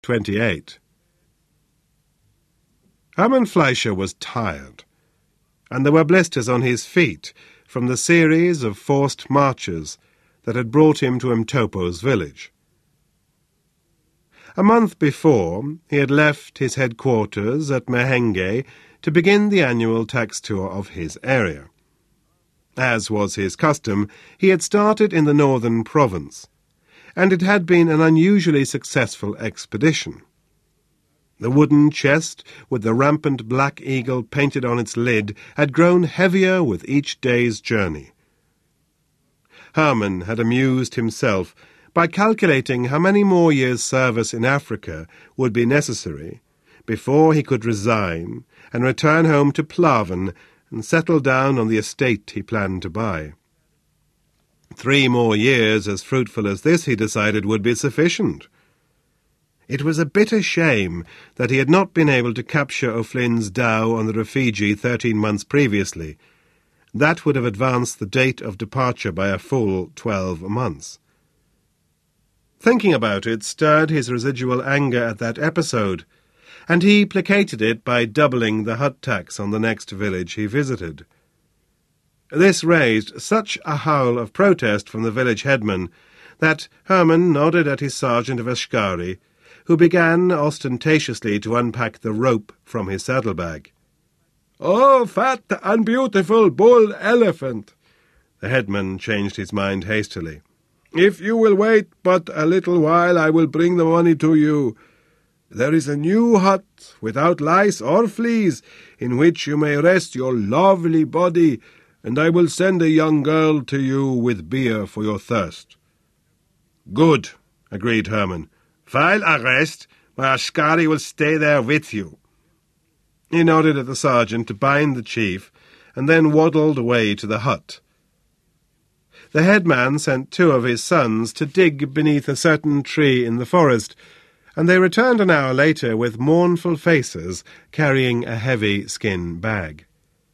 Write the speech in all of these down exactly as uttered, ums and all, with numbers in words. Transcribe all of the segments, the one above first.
twenty-eight. Hermann Fleischer was tired, and there were blisters on his feet from the series of forced marches that had brought him to Mtopo's village. A month before, he had left his headquarters at Mahenge to begin the annual tax tour of his area. As was his custom, he had started in the northern province, and it had been an unusually successful expedition. The wooden chest, with the rampant black eagle painted on its lid, had grown heavier with each day's journey. Hermann had amused himself by calculating how many more years' service in Africa would be necessary before he could resign and return home to Plaven and settle down on the estate he planned to buy. Three more years as fruitful as this, he decided, would be sufficient. It was a bitter shame that he had not been able to capture O'Flynn's dhow on the Rufiji thirteen months previously. That would have advanced the date of departure by a full twelve months. Thinking about it stirred his residual anger at that episode, and he placated it by doubling the hut tax on the next village he visited. This raised such a howl of protest from the village headman that Hermann nodded at his sergeant of Ashkari, who began ostentatiously to unpack the rope from his saddlebag. "Oh, fat and beautiful bull elephant!" The headman changed his mind hastily. "If you will wait but a little while, I will bring the money to you. There is a new hut, without lice or fleas, in which you may rest your lovely body, and I will send a young girl to you with beer for your thirst." "Good," agreed Hermann. "While I rest, my Ashkari will stay there with you." He nodded at the sergeant to bind the chief, and then waddled away to the hut. The headman sent two of his sons to dig beneath a certain tree in the forest, and they returned an hour later with mournful faces, carrying a heavy skin bag.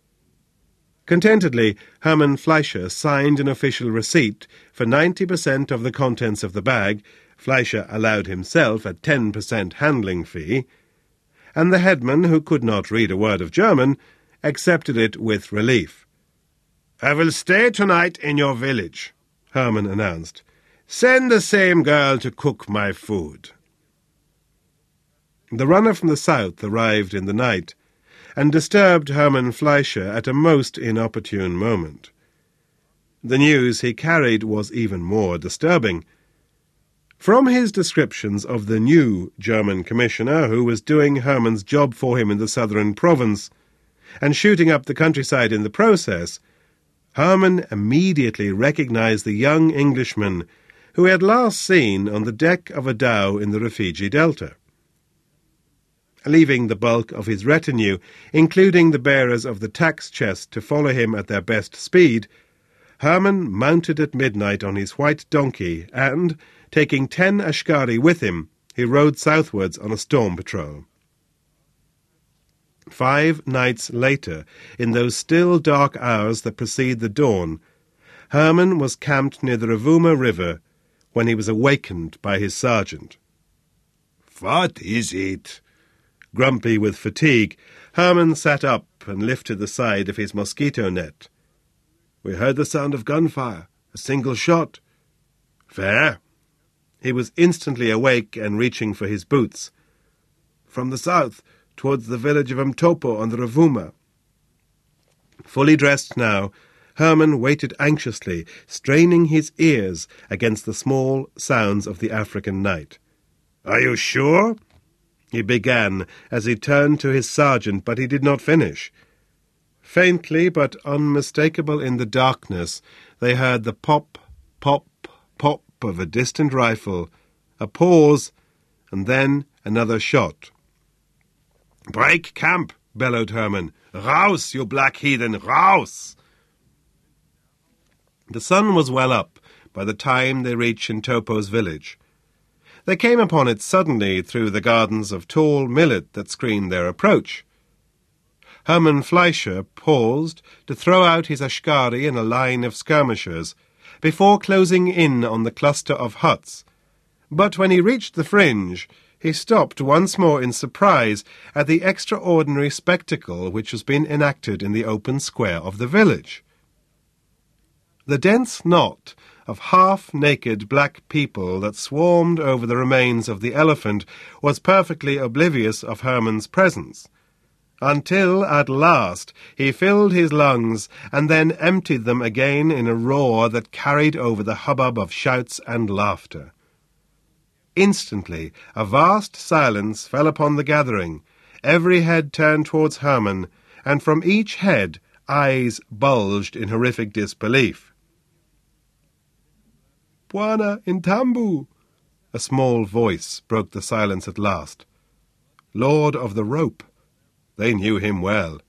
Contentedly, Hermann Fleischer signed an official receipt for ninety percent of the contents of the bag. Fleischer allowed himself a ten percent handling fee, and the headman, who could not read a word of German, accepted it with relief. "I will stay tonight in your village," Hermann announced. "Send the same girl to cook my food." The runner from the south arrived in the night, and disturbed Hermann Fleischer at a most inopportune moment. The news he carried was even more disturbing. From his descriptions of the new German commissioner who was doing Hermann's job for him in the southern province, and shooting up the countryside in the process, Hermann immediately recognized the young Englishman who he had last seen on the deck of a dhow in the Rufiji Delta. Leaving the bulk of his retinue, including the bearers of the tax chest, to follow him at their best speed, Hermann mounted at midnight on his white donkey and, taking ten Ashkari with him, he rode southwards on a storm patrol. Five nights later, in those still dark hours that precede the dawn, Hermann was camped near the Rovuma River when he was awakened by his sergeant. "What is it?" Grumpy with fatigue, Hermann sat up and lifted the side of his mosquito net. "We heard the sound of gunfire, a single shot." "Where?" He was instantly awake and reaching for his boots. "From the south, towards the village of Mtopo on the Rovuma." Fully dressed now, Hermann waited anxiously, straining his ears against the small sounds of the African night. "Are you sure?" he began as he turned to his sergeant, but he did not finish. Faintly but unmistakable in the darkness, they heard the pop, pop, pop of a distant rifle, a pause, and then another shot. "Break camp!" bellowed Hermann. "Raus, you black heathen, raus!" The sun was well up by the time they reached Mtopo's village. They came upon it suddenly through the gardens of tall millet that screened their approach. Hermann Fleischer paused to throw out his Ashkari in a line of skirmishers, before closing in on the cluster of huts, but when he reached the fringe, he stopped once more in surprise at the extraordinary spectacle which was being enacted in the open square of the village. The dense knot of half-naked black people that swarmed over the remains of the elephant was perfectly oblivious of Hermann's presence, until at last he filled his lungs and then emptied them again in a roar that carried over the hubbub of shouts and laughter. Instantly a vast silence fell upon the gathering, every head turned towards Hermann, and from each head eyes bulged in horrific disbelief. "Bwana Intambu!" A small voice broke the silence at last. "Lord of the Rope." They knew him well.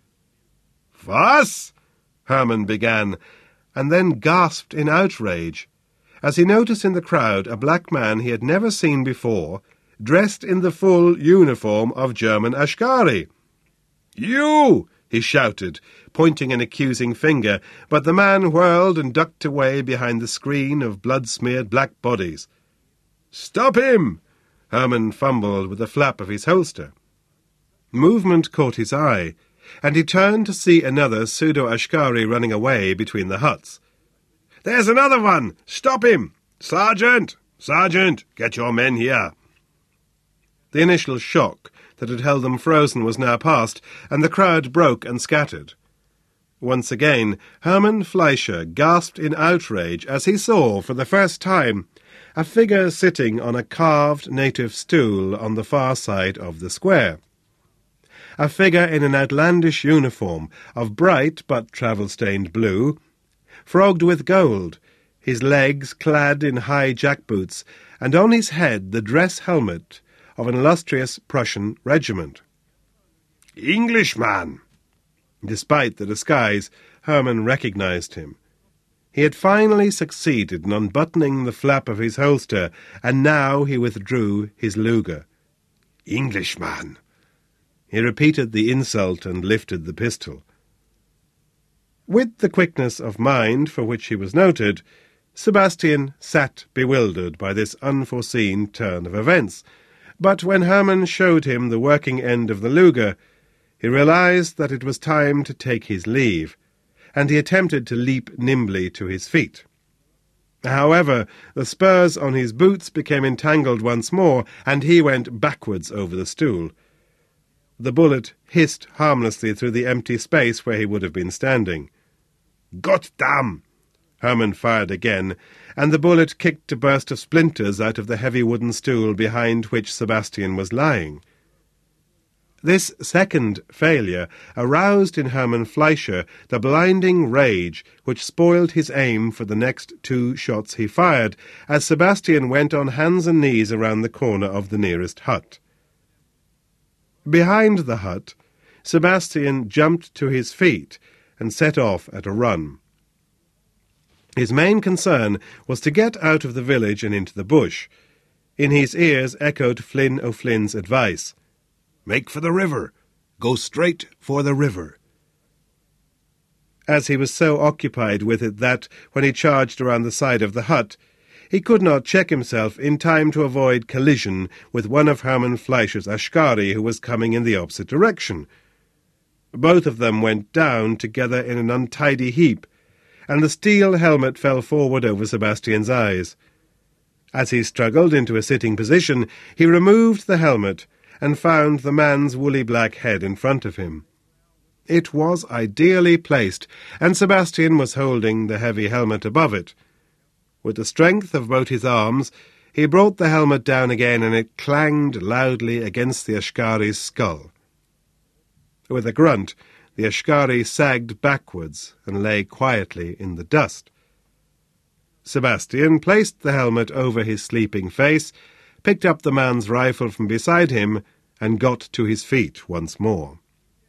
"Was?" Hermann began, and then gasped in outrage, as he noticed in the crowd a black man he had never seen before, dressed in the full uniform of German Ashkari. "You!" he shouted, pointing an accusing finger, but the man whirled and ducked away behind the screen of blood-smeared black bodies. "Stop him!" Hermann fumbled with the flap of his holster. Movement caught his eye, and he turned to see another pseudo-Ashkari running away between the huts. "There's another one! Stop him! Sergeant! Sergeant! Get your men here!" The initial shock that had held them frozen was now past, and the crowd broke and scattered. Once again, Hermann Fleischer gasped in outrage as he saw, for the first time, a figure sitting on a carved native stool on the far side of the square. A figure in an outlandish uniform of bright but travel-stained blue, frogged with gold, his legs clad in high jackboots, and on his head the dress helmet of an illustrious Prussian regiment. "Englishman!" Despite the disguise, Hermann recognized him. He had finally succeeded in unbuttoning the flap of his holster, and now he withdrew his Luger. "Englishman!" He repeated the insult and lifted the pistol. With the quickness of mind for which he was noted, Sebastian sat bewildered by this unforeseen turn of events, but when Hermann showed him the working end of the Luger, he realized that it was time to take his leave, and he attempted to leap nimbly to his feet. However, the spurs on his boots became entangled once more, and he went backwards over the stool. The bullet hissed harmlessly through the empty space where he would have been standing. "Gottam!" Hermann fired again, and the bullet kicked a burst of splinters out of the heavy wooden stool behind which Sebastian was lying. This second failure aroused in Hermann Fleischer the blinding rage which spoiled his aim for the next two shots he fired, as Sebastian went on hands and knees around the corner of the nearest hut. Behind the hut, Sebastian jumped to his feet and set off at a run. His main concern was to get out of the village and into the bush. In his ears echoed Flynn O'Flynn's advice, "Make for the river. Go straight for the river." As he was so occupied with it that, when he charged around the side of the hut, he could not check himself in time to avoid collision with one of Hermann Fleischer's Ashkari who was coming in the opposite direction. Both of them went down together in an untidy heap, and the steel helmet fell forward over Sebastian's eyes. As he struggled into a sitting position, he removed the helmet and found the man's woolly black head in front of him. It was ideally placed, and Sebastian was holding the heavy helmet above it. With the strength of both his arms, he brought the helmet down again, and it clanged loudly against the Ashkari's skull. With a grunt, the Ashkari sagged backwards and lay quietly in the dust. Sebastian placed the helmet over his sleeping face, picked up the man's rifle from beside him, and got to his feet once more.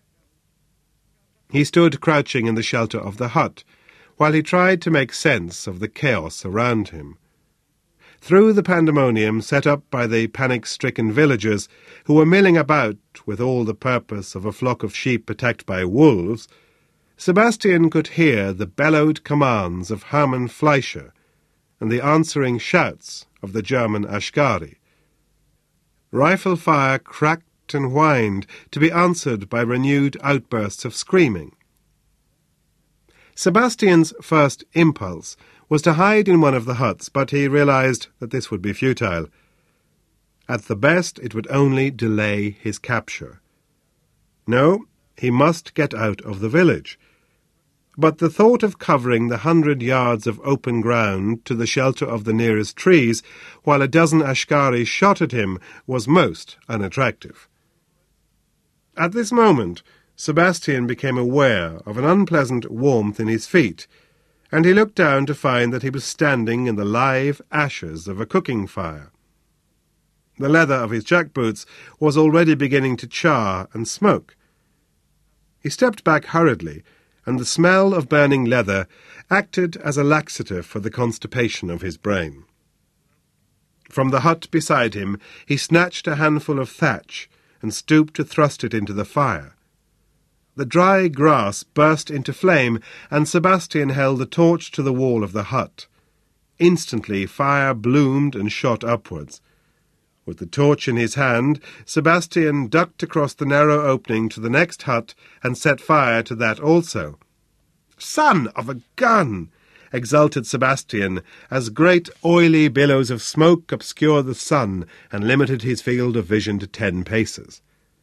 He stood crouching in the shelter of the hut, while he tried to make sense of the chaos around him. Through the pandemonium set up by the panic-stricken villagers, who were milling about with all the purpose of a flock of sheep attacked by wolves, Sebastian could hear the bellowed commands of Hermann Fleischer and the answering shouts of the German Ashkari. Rifle fire cracked and whined, to be answered by renewed outbursts of screaming. Sebastian's first impulse was to hide in one of the huts, but he realized that this would be futile. At the best, it would only delay his capture. No, he must get out of the village. But the thought of covering the hundred yards of open ground to the shelter of the nearest trees, while a dozen Ashkari shot at him, was most unattractive. At this moment, Sebastian became aware of an unpleasant warmth in his feet, and he looked down to find that he was standing in the live ashes of a cooking fire. The leather of his jackboots was already beginning to char and smoke. He stepped back hurriedly, and the smell of burning leather acted as a laxative for the constipation of his brain. From the hut beside him he snatched a handful of thatch and stooped to thrust it into the fire. The dry grass burst into flame, and Sebastian held the torch to the wall of the hut. Instantly fire bloomed and shot upwards. With the torch in his hand, Sebastian ducked across the narrow opening to the next hut and set fire to that also. "Son of a gun!" exulted Sebastian, as great oily billows of smoke obscured the sun and limited his field of vision to ten paces.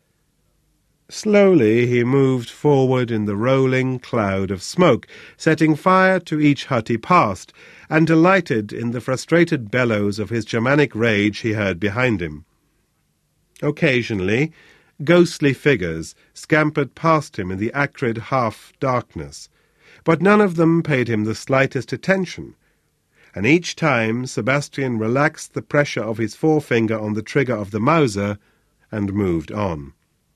Slowly he moved forward in the rolling cloud of smoke, setting fire to each hut he passed, and delighted in the frustrated bellows of his Germanic rage he heard behind him. Occasionally, ghostly figures scampered past him in the acrid half-darkness, but none of them paid him the slightest attention, and each time Sebastian relaxed the pressure of his forefinger on the trigger of the Mauser and moved on.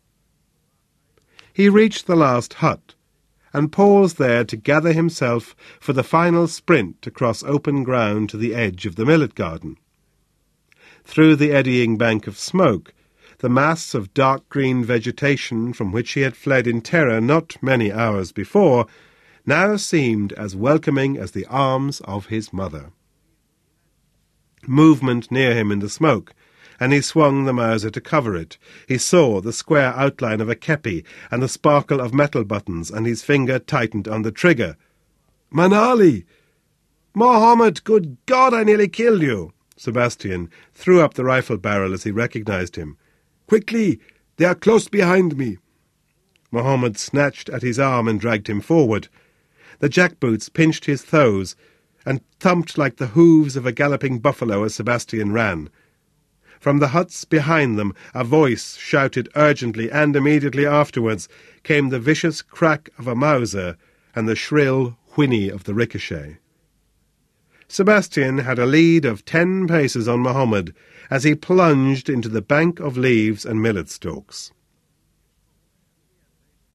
He reached the last hut, and paused there to gather himself for the final sprint across open ground to the edge of the millet garden. Through the eddying bank of smoke, the mass of dark green vegetation from which he had fled in terror not many hours before now seemed as welcoming as the arms of his mother. Movement near him in the smoke, and he swung the Mauser to cover it. He saw the square outline of a kepi and the sparkle of metal buttons, and his finger tightened on the trigger. "Manali! Mohammed, good God, I nearly killed you!" Sebastian threw up the rifle barrel as he recognized him. "Quickly! They are close behind me!" Mohammed snatched at his arm and dragged him forward. The jackboots pinched his toes and thumped like the hooves of a galloping buffalo as Sebastian ran. From the huts behind them a voice shouted urgently, and immediately afterwards came the vicious crack of a Mauser and the shrill whinny of the ricochet. Sebastian had a lead of ten paces on Mohammed as he plunged into the bank of leaves and millet stalks.